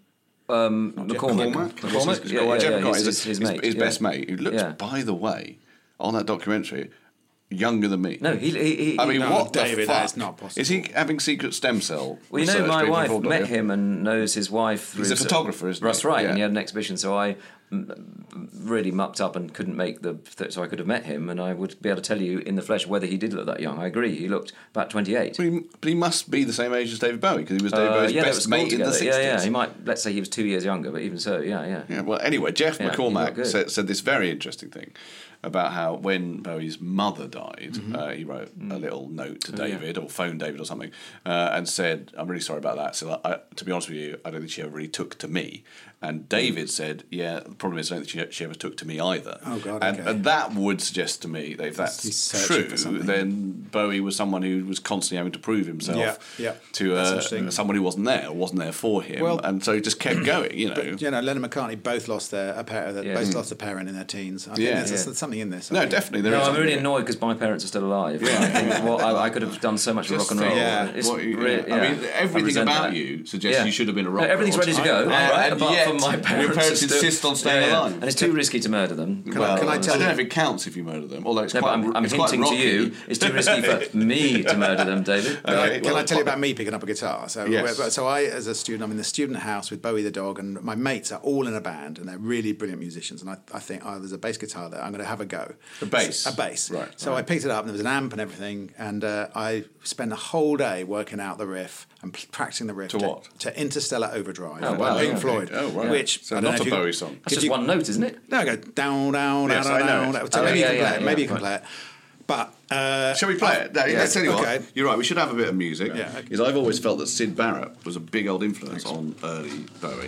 Um, McCormack, McCormack, McCormack, yeah, yeah, Jeff yeah, McCormack his, is his, his his, mate, his yeah. best mate, who looks, Yeah. by the way, on that documentary, younger than me. No, he. he, he I mean, No, what David, the fuck? that is not possible. Is he having secret stem cell? Well, you know, research my being wife performed on met him? him and knows his wife. Through He's a photographer, isn't he? That's right, Yeah. and he had an exhibition. So I, m- really mucked up and couldn't make the... So I could have met him and I would be able to tell you in the flesh whether he did look that young. I agree, he looked about twenty-eight. But he, but he must be the same age as David Bowie, because he was David Uh, Bowie's yeah, they were best schooled mate in the together. sixties. Yeah, yeah, he might, let's say he was two years younger, but even so, yeah, yeah. Yeah, well, anyway, Jeff Yeah, he McCormack looked good. said, said this very interesting thing about how when Bowie's mother died, Mm-hmm. uh, he wrote Mm. a little note to Oh, yeah. David, or phoned David or something, uh, and said, I'm really sorry about that. So, I, to be honest with you, I don't think she ever really took to me. And David said, yeah, the problem is I don't think she, she ever took to me either. Oh, God, and, okay. and that would suggest to me that if that's He's searching true, for something. then Bowie was someone who was constantly having to prove himself Yeah, yeah. to That's uh, interesting. someone who wasn't there, or wasn't there for him. Well- and so he just kept going, you know. But, you know, Lennon and McCartney both lost their a pair, they Yeah. both Mm. lost a parent in their teens. I Yeah. think there's, Yeah. there's something in this. I No, think. definitely there No, is I'm really something. annoyed because my parents are still alive. I think what I, I could have done so much for rock and roll. Yeah. It's What you- re- I yeah. mean, I everything resent about that. you suggests Yeah. you should have been a rock No, everything's god. ready to go, And- right? and Apart yet from my parents. your parents are still- insist on staying yeah. alive. And it's too risky to murder them. Can I- can I I tell don't know you- if it counts if you murder them, although it's No, but quite, I'm, I'm it's quite hinting to rocky. you, it's too risky for me to murder them, David. Can I- Okay, Can well, I tell you fine. about me picking up a guitar? So, Yes. we're- so I, as a student, I'm in the student house with Bowie the dog, and my mates are all in a band, and they're really brilliant musicians. And I, I think, oh, there's a bass guitar there. I'm going to have a go. A bass? So- a bass. Right, So right. I picked it up, and there was an amp and everything, and uh, I spent the whole day working out the riff and p- practicing the riff To what? to Interstellar Overdrive Oh, by wow, Pink yeah. Floyd. Oh, right. Which So I don't not know a if you- Bowie song. That's Could just you- one note, isn't it? No, I go down, down, Yes, down, I know down. it. So Oh, maybe yeah, you can yeah, play it. yeah, Maybe you can right. play it. But uh, Shall we play it? No, let's tell you okay. what. You're right. We should have a bit of music. Yeah, okay. Because I've always felt that Syd Barrett was a big old influence on early Bowie.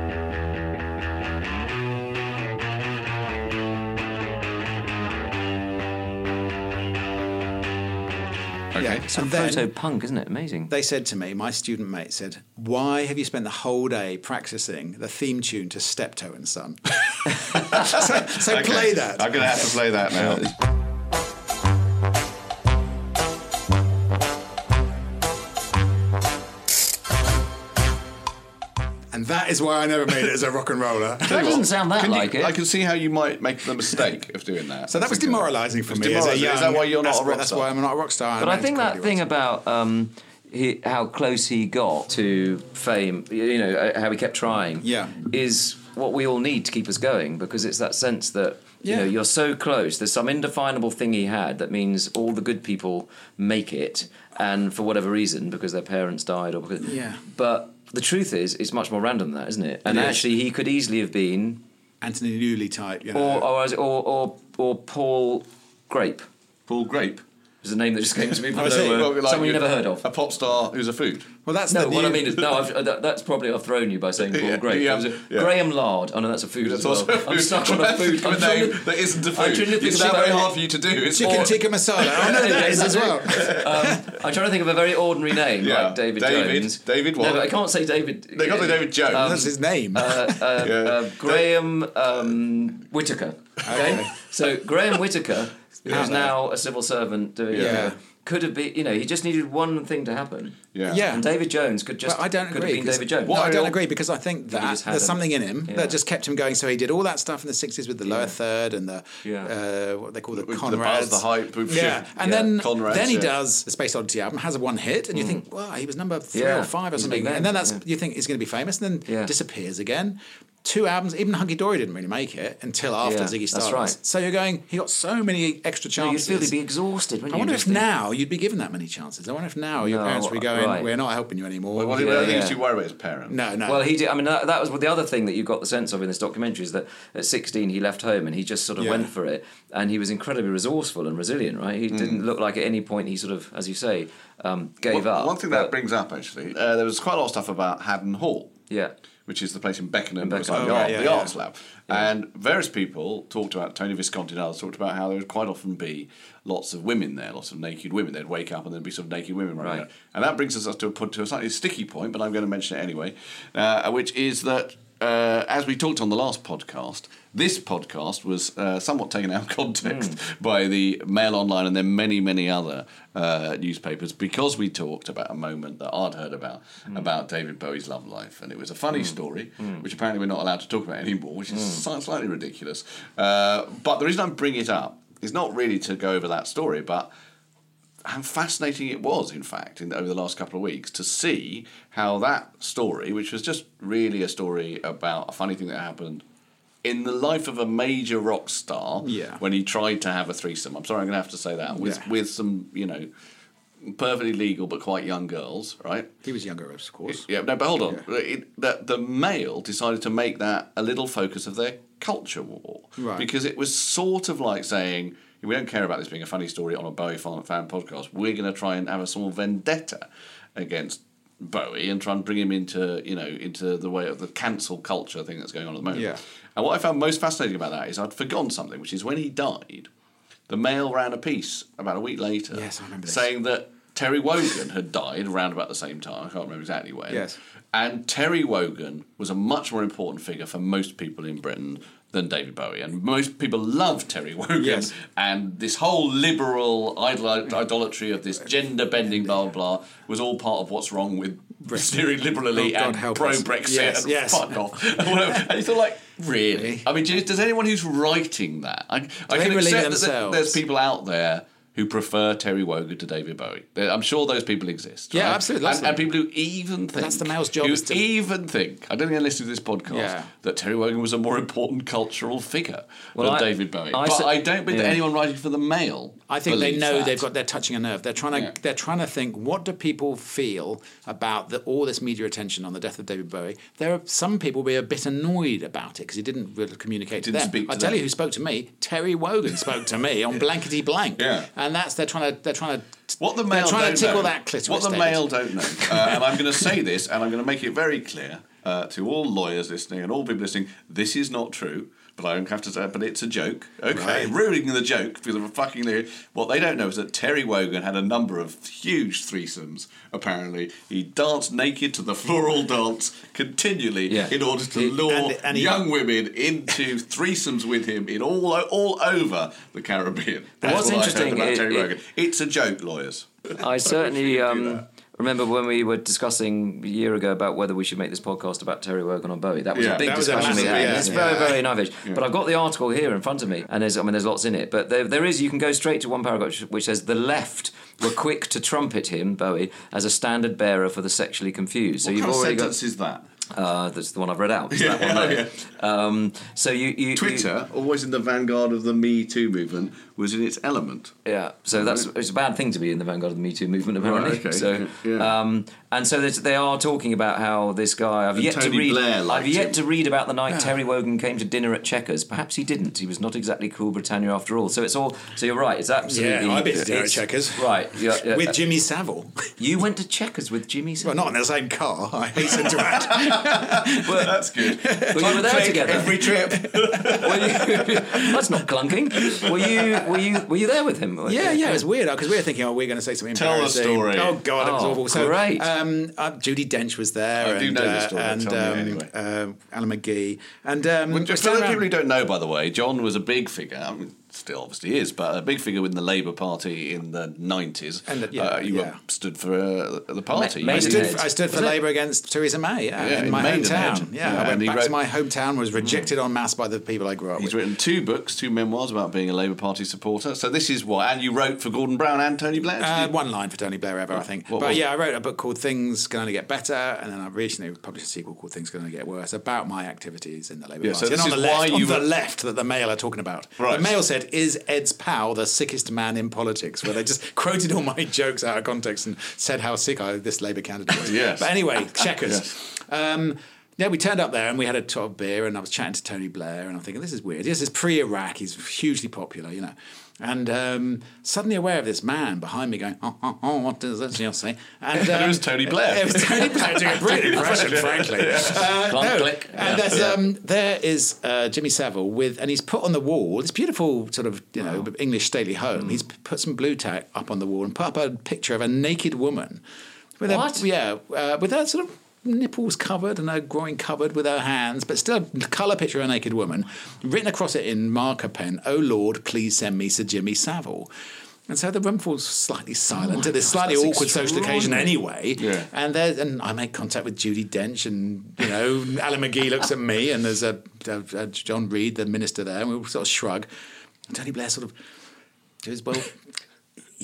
Okay. Yeah. Some And then- proto punk, isn't it? Amazing. They said to me, my student mate said, why have you spent the whole day practicing the theme tune to Steptoe and Son? so so Okay. play that. I'm going to have to play that now. And that is why I never made it as a rock and roller. That doesn't sound that Can you- like it. I can see how you might make the mistake of doing that. So that was demoralising for It's me as a demoralising. young... Is that why you're not that's, a rock That's star? why I'm not a rock star. But I think that thing about um, he, how close he got to fame, you know, uh, how he kept trying, Yeah. is what we all need to keep us going, because it's that sense that you Yeah. know you're so close. There's some indefinable thing he had that means all the good people make it, and for whatever reason, because their parents died or because, Yeah. But the truth is, it's much more random than that, isn't it? And It is. actually, he could easily have been, Anthony Newley type, you know. or or or or, or Paul Grape. Paul Grape. Is the name that just came to me from Oh, is it? nowhere. Well, like Someone you you- never heard of. A pop star who's a food. well, that's No, the what I new- mean is, no, I've, uh, that, that's probably I've thrown you by saying Paul Yeah, Grape. yeah, Was it yeah. Graham Lard. Oh no, that's a food That's as well. also a food. I'm stuck on a food. I'm a trying name to- that isn't a I'm food. trying to think It's about- very hard for you to do. It's Chicken more- tikka masala. Oh, no, that is as well. um, I'm trying to think of a very ordinary name Yeah. like David, David. Jones. David what? No, but I can't say David. They got the David Jones. That's his name. Uh, uh, Yeah. uh, Graham um, Whitaker. Okay, so Graham Whitaker, who's now a civil servant doing. Yeah. Could have been, you know, he just needed one thing to happen. Yeah. Yeah. And David Jones could just But I don't could agree. have been 'cause- David Jones. No, I don't Well, agree because I think But he that just had there's a- something in him yeah. that just kept him going. So he did all that stuff in the sixties with the lower third and the Yeah. uh, what they call the With the Conrads, buzz, the hype, yeah. shit. And Yeah. then Conrads, then he yeah. does the Space Oddity album, has one hit, and you think, wow, he was number three Yeah. or five or He's a something, big name, and then that's yeah. you think he's going to be famous, and then Yeah. disappears again. Two albums, even Hunky Dory didn't really make it until after Yeah, Ziggy that's Stardust. right. So you're going, he got so many extra No, you'd chances. feel he'd be exhausted. wouldn't I you? wonder if Just think- now you'd be given that many chances. I wonder if now your No, parents would be going, right. we're not helping you anymore. Well, what do you Yeah, think yeah. he's too worried about his parents? no, no. Well, he did. I mean, that, that was the other thing that you got the sense of in this documentary is that at sixteen he left home and he just sort of Yeah. went for it, and he was incredibly resourceful and resilient. Right? He Mm. didn't look like at any point he sort of, as you say, um, gave One, up. one thing but- that brings up, actually, uh, there was quite a lot of stuff about Haddon Hall. yeah. Which is the place in Beckenham, In it was Beckenham. like the, Oh, art, right, yeah, the yeah. arts lab. And various people talked about, Tony Visconti and others talked about how there would quite often be lots of women there, lots of naked women. They'd wake up and there'd be sort of naked women running Right. around. And that brings us to a, to a slightly sticky point, but I'm going to mention it anyway, uh, which is that, uh, as we talked on the last podcast, this podcast was uh, somewhat taken out of context Hmm. by the Mail Online and then many, many other uh, newspapers because we talked about a moment that I'd heard about, Hmm. about David Bowie's love life. And it was a funny story, which apparently we're not allowed to talk about anymore, which is Hmm. sli- slightly ridiculous. Uh, but the reason I bring it up is not really to go over that story, but how fascinating it was, in fact, in, over the last couple of weeks, to see how that story, which was just really a story about a funny thing that happened in the life of a major rock star, Yeah. when he tried to have a threesome, I'm sorry, I'm going to have to say that, with, Yeah. with some, you know, perfectly legal but quite young girls, right? He was younger, of course. Yeah, no, but hold on. Yeah. It, the, the Mail decided to make that a little focus of their culture war. Right. Because it was sort of like saying, we don't care about this being a funny story on a Bowie fan, fan podcast. We're going to try and have a small vendetta against Bowie and try and bring him into, you know, into the way of the cancel culture thing that's going on at the moment. Yeah. And what I found most fascinating about that is I'd forgotten something, which is when he died, the Mail ran a piece about a week later Yes, I remember this. saying that Terry Wogan had died around about the same time. I can't remember exactly when. Yes. And Terry Wogan was a much more important figure for most people in Britain than David Bowie. And most people loved Terry Wogan. Yes. And this whole liberal idol- idolatry of this gender-bending blah, blah, blah, was all part of what's wrong with steering liberally Oh, God and help us. pro-Brexit Yes, and yes. fuck off. And whatever. And you thought, like, really? Really? I mean, do you- does anyone who's writing that... I, I they can believe accept it that themselves? there's people out there who prefer Terry Wogan to David Bowie. I'm sure those people exist. Yeah, right? absolutely, lots And, of and people who even think... that's the Mail's job Who is to- even think, I don't think I listened to this podcast, Yeah. that Terry Wogan was a more important cultural figure Well, than I- David Bowie. I but said- I don't believe that yeah. anyone writing for the Mail I think they believes know that. they've got they're touching a nerve. They're trying to Yeah. they're trying to think, what do people feel about the, all this media attention on the death of David Bowie? There are some people be a bit annoyed about it because he didn't really communicate Didn't to them. speak to I tell them. you who spoke to me. Terry Wogan spoke to me on blankety blank. Yeah. And that's they're trying to they're trying to What the they're Mail trying don't to tickle know, that clitoris. What the David. Mail don't know, uh, and I'm going to say this, and I'm going to make it very clear uh, to all lawyers listening and all people listening, this is not true, but I don't have to say but it's a joke. Okay, Right. ruining the joke because of a fucking lyric. What they don't know is that Terry Wogan had a number of huge threesomes, apparently. He danced naked to the floral dance continually Yeah. in order to He- lure and- and he- young women into threesomes with him in all all over the Caribbean. That's What's what I've heard interesting about is- Terry it- Wogan. It's a joke, lawyers. I certainly do um, that. remember when we were discussing a year ago about whether we should make this podcast about Terry Wogan or Bowie. That was Yeah. a big That was a discussion we massive- had. yeah. It's Yeah. very, very knife-edge. But I've got the article here in front of me, and there's, I mean, there's lots in it. But there, there is, you can go straight to one paragraph which, which says, the left were quick to trumpet him, Bowie, as a standard bearer for the sexually confused. So What you've kind of already sentence got... is that? Uh, that's the one I've read out. It's Yeah, that one there. yeah. Um, so you, you Twitter, always in the vanguard of the Me Too movement, was in its element. You, yeah. So that's it's a bad thing to be in the vanguard of the Me Too movement, apparently. Right, okay. So, Yeah, yeah. Um, and so there's- they are talking about how this guy. I've And yet Tony to read. Blair liked I've yet him. to read about the night Terry Wogan came to dinner at Chequers. Perhaps he didn't. He was not exactly cool Britannia after all. So it's all. So you're right. It's absolutely. Yeah, I've been to dinner at it's- Chequers. Right. Yeah, yeah. with Jimmy Savile. You went to Chequers with Jimmy. Well, not in the same car, I hasten to add. Well, That's good. well, you were there together. Every trip. Were you, that's not clunking. Were you? Were you? Were you there with him? Yeah, yeah, it was weird because we were thinking, oh, we're going to say something Tell the embarrassing. story. Oh God, it was Oh, awful. So, great. Um, uh, Judy Dench was there. I do and, know uh, this story, And tell me um, anyway. uh, Alan McGee. And um, Well, we just turned for the around- people who don't know, by the way, John was a big figure. I mean, still obviously is, but a big figure within the Labour Party in the nineties. And, uh, yeah, uh, you yeah. were, stood for uh, the party. Ma- I You stood, Maidenhead. I stood for Was it? Labour against Theresa May yeah, Yeah, in in my Maidenhead. hometown. Yeah, Yeah, I and went he back wrote- to my hometown, was rejected en masse by the people I grew up He's with. written two books, two memoirs about being a Labour Party supporter. So this is what, and you wrote for Gordon Brown and Tony Blair. Uh, did you? one line for Tony Blair ever, I think. What but was yeah, it? I wrote a book called Things Can Only Get Better, and then I recently published a sequel called Things Can Only Get Worse about my activities in the Labour Yeah, so Party. this and on is the why left, you on the were- left that the Mail are talking about. Right. The Mail said, "Is Ed's pal the sickest man in politics?" Where they just quoted all my jokes out of context and said how sick I, this Labour candidate was. Yes. But anyway, Chequers. Um, yeah, we turned up there and we had a top of beer and I was chatting to Tony Blair and I'm thinking, this is weird. This is pre-Iraq. He's hugely popular, you know. And um, suddenly aware of this man behind me going, oh, oh, oh what does this you say? And um, it was Tony Blair. It was Tony Blair doing a brilliant impression, frankly. Uh, Clunk, no. click. And there's, um, there is uh, Jimmy Savile with, and he's put on the wall this beautiful sort of, you know, English stately home. He's put some blue tack up on the wall and put up a picture of a naked woman. With What? A, yeah, uh, with her sort of nipples covered and her groin covered with her hands, but still a colour picture of a naked woman, written across it in marker pen, "Oh Lord, please send me Sir Jimmy Savile." And so the room falls slightly silent at this slightly that's awkward social occasion extraordinary. anyway. Yeah. And there, and I make contact with Judi Dench, and you know, Alan McGee looks at me, and there's a, a, a John Reid, the minister there, and we all sort of shrug. And Tony Blair sort of goes, "Well, he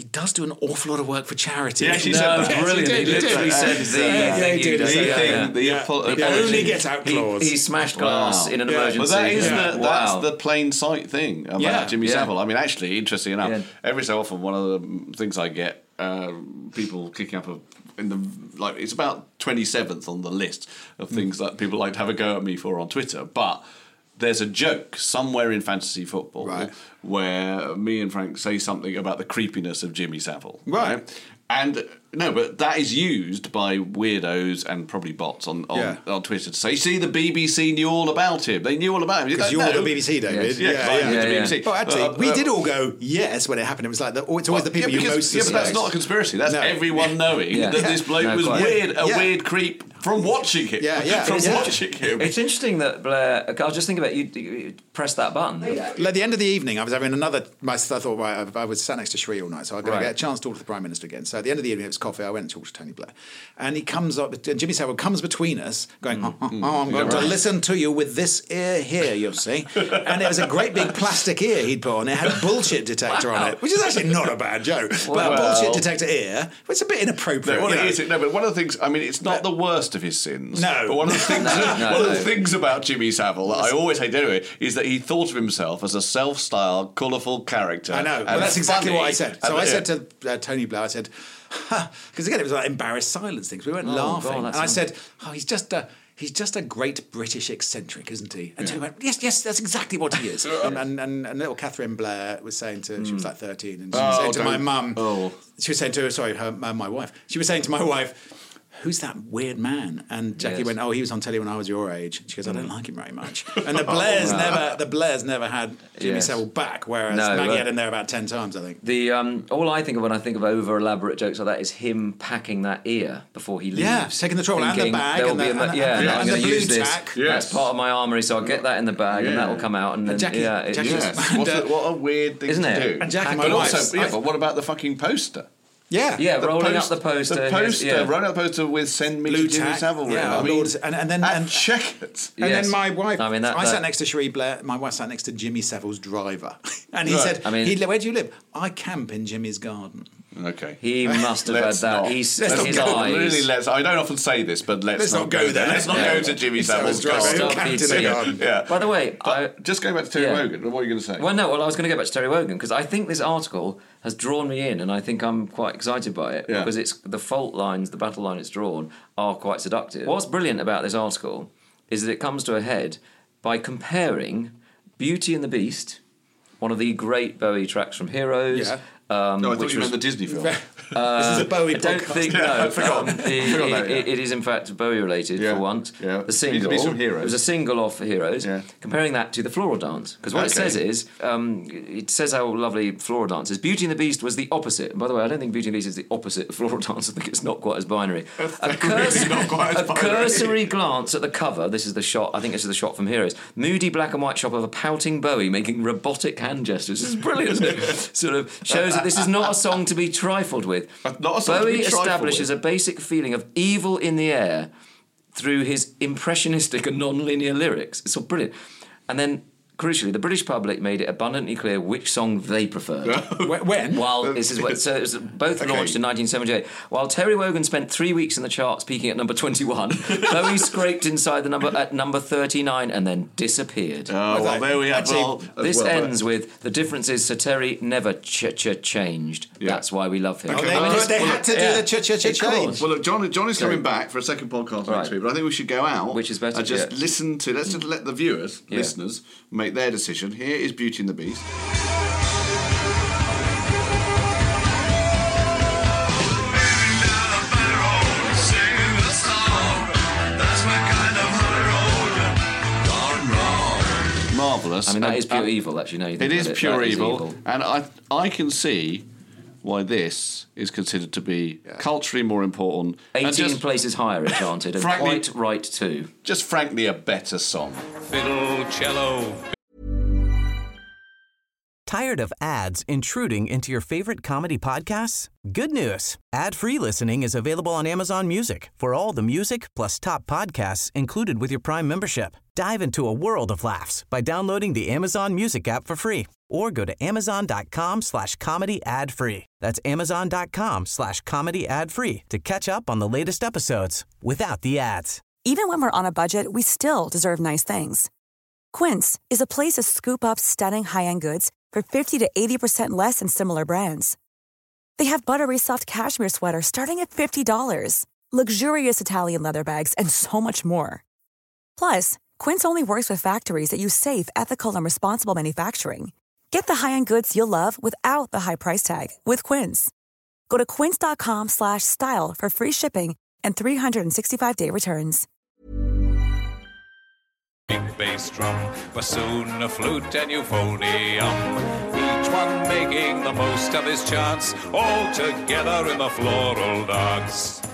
does do an awful lot of work for charity. He actually No, said that. brilliant. He literally said the Yeah, thing he you did. just- Yeah, yeah, yeah. yeah. The Yeah. apo- The apology. only get out He, clause. he smashed glass Wow. in an Yeah. emergency. But that is Yeah. the, Wow. that's the plain sight thing about Yeah. Jimmy Yeah. Savile. I mean, actually, interesting enough, Yeah. every so often one of the things I get uh, people kicking up a, in the like it's about twenty-seventh on the list of things that people like to have a go at me for on Twitter, but. There's a joke somewhere in fantasy football Right. where me and Frank say something about the creepiness of Jimmy Savile. Right. And no, but that is used by weirdos and probably bots on on, Yeah. on Twitter to say, see, the B B C knew all about him. They knew all about him. Because You you're go, the B B C, David. Yeah, Yeah, right, yeah. the Yeah, B B C. yeah. Well, actually, Uh, we uh, did all go yes when it happened. It was like the, oh, it's always the people yeah, you because, most yeah, but that's suspect. not a conspiracy. That's No. everyone knowing Yeah. that this bloke No, was quite. weird, a Yeah. weird creep from watching him. Yeah, yeah. From Yeah. watching him. It's interesting that Blair. I was just thinking about you, you press that button. At the end of the evening, I was having another. My, I thought, right, I, I was sat next to Sri all night, so I'm going Right. to get a chance to talk to the Prime Minister again. So at the end of the evening, it was coffee. I went and talked to Tony Blair, and he comes up. Jimmy Savile comes between us, going, "Oh, oh, oh, I'm going to listen to you with this ear here, you see." And it was a great big plastic ear he'd put on. It had a bullshit detector on it, which is actually not a bad joke. But Well- a bullshit detector ear, it's a bit inappropriate. No, well, you it know. is. No, but one of the things. I mean, it's not the worst of his sins. No. But one of the things. no, one of no. the things about Jimmy Savile that I always hate anyway is that he thought of himself as a self-styled, colourful character. I know. and Well, that's exactly funny. what I said. So And- I yeah. said to uh, Tony Blair, I said, because again, it was like embarrassed silence things. We weren't Oh, laughing. God, and that's I un- said, oh, he's just a. He's just a great British eccentric, isn't he? And Tony went, yes, yes, that's exactly what he is. and, and, and, and little Catherine Blair was saying to, she was like thirteen, and she was Oh, saying to my don't- mum, oh. she was saying to, sorry, her, uh, my wife, she was saying to my wife, who's that weird man? And Jackie Yes. went, oh, he was on telly when I was your age. She goes, I don't like him very much. And the Blairs never, the Blairs never had Jimmy Yes. Savile back, whereas No, Maggie but- had him there about ten times, I think. The um, all I think of when I think of over elaborate jokes like that is him packing that ear before he leaves. Yeah, taking the trouble and the Thinking, bag there'll and be the- a mo- and the- yeah, and I'm the going to blue use this. tack. Yes. That's part of my armoury, so I'll get that in the bag and Yeah. that will come out. And then, Jackie- yeah, it Jackie- just- Yes. What, a, what a weird thing Isn't to it? do. And Jackie, my but wife, also, yeah, I- but what about the fucking poster? Yeah. yeah, The rolling post- up the poster. The yes, poster, yeah. rolling up the poster with "Send me Blue to Jimmy tack, Savile." yeah, I and mean, all this- and- and then- at and- Chequers. And Yes. then my wife, I mean, that- I that- sat next to Cherie Blair. My wife sat next to Jimmy Savile's driver, and he Right. said, I mean- he, "Where do you live?" I camp in Jimmy's garden. Okay. He must have had Let's that. not- He's let's not his go- eyes. Really, let's. I don't often say this, but let's, Let's not go there. Let's not Yeah. go to Jimmy Savile's Savile's driver. garden. Who Stop camped in being the silly. garden? Yeah. By the way, But I, just going back to Terry yeah. Wogan, what were you going to say? Well, no, well, I was going to go back to Terry Wogan because I think this article has drawn me in, and I think I'm quite excited by it Yeah. because it's the fault lines, the battle line it's drawn are quite seductive. What's brilliant about this article is that it comes to a head by comparing Beauty and the Beast, one of the great Bowie tracks from Heroes. Yeah. Um, no, I thought which you was, meant the Disney film. this is a Bowie I don't podcast. think Yeah, no. I forgot. um, the- I forgot that, it, yeah. it- it is in fact Bowie related Yeah, for once. yeah. The single. It was from Heroes. It was a single off Heroes. Yeah. Comparing that to the Floral Dance, because what it Okay. says is, um, it says how lovely Floral Dance is. Beauty and the Beast was the opposite. And by the way, I don't think Beauty and the Beast is the opposite of Floral Dance. I think it's not quite as binary. A, really not quite as a binary. cursory glance at the cover. This is the shot. I think this is the shot from Heroes. Moody black and white shot of a pouting Bowie making robotic hand gestures. This is brilliant, isn't it? Sort of shows that this is not a song to be trifled with. Not a song to Bowie be trifled establishes with. a basic feeling of evil in the air through his impressionistic and non-linear lyrics. It's all brilliant. And then, crucially, the British public made it abundantly clear which song they preferred. Wh- When? While this is what, so it was both Okay. launched in nineteen seventy-eight. While Terry Wogan spent three weeks in the charts, peaking at number twenty-one, Bowie scraped inside the number at number thirty-nine and then disappeared. Oh, well, like- there we have actually, well, as This well, but- ends with the difference is Sir Terry never ch ch changed. Yeah. That's why we love him. Oh, Okay, they, well, but they well, had to do yeah. the ch ch ch Of course. change. Well, look, John, John is coming back for a second podcast Right. next week, but I think we should go out. Which is better, And just yeah. listen to, let's just let the viewers, Yeah. listeners, make their decision. Here is Beauty and the Beast. Marvellous. I mean, that And, is pure um, evil, actually. No, you think It is about pure That is evil, and I I can see why this is considered to be culturally more important. and eighteen just, places higher, it chanted, and Frankly- quite right too. just frankly a better song. Fiddle, cello. Tired of ads intruding into your favorite comedy podcasts? Good news. Ad-free listening is available on Amazon Music for all the music plus top podcasts included with your Prime membership. Dive into a world of laughs by downloading the Amazon Music app for free or go to amazon.com slash comedy ad free. That's amazon.com slash comedy ad free to catch up on the latest episodes without the ads. Even when we're on a budget, we still deserve nice things. Quince is a place to scoop up stunning high-end goods for fifty to eighty percent less than similar brands. They have buttery soft cashmere sweaters starting at fifty dollars, luxurious Italian leather bags, and so much more. Plus, Quince only works with factories that use safe, ethical, and responsible manufacturing. Get the high-end goods you'll love without the high price tag with Quince. Go to quince.com slash style for free shipping and three sixty-five day returns. Big bass drum, bassoon, a flute, and euphonium. Each one making the most of his chance, all together in the floral dance.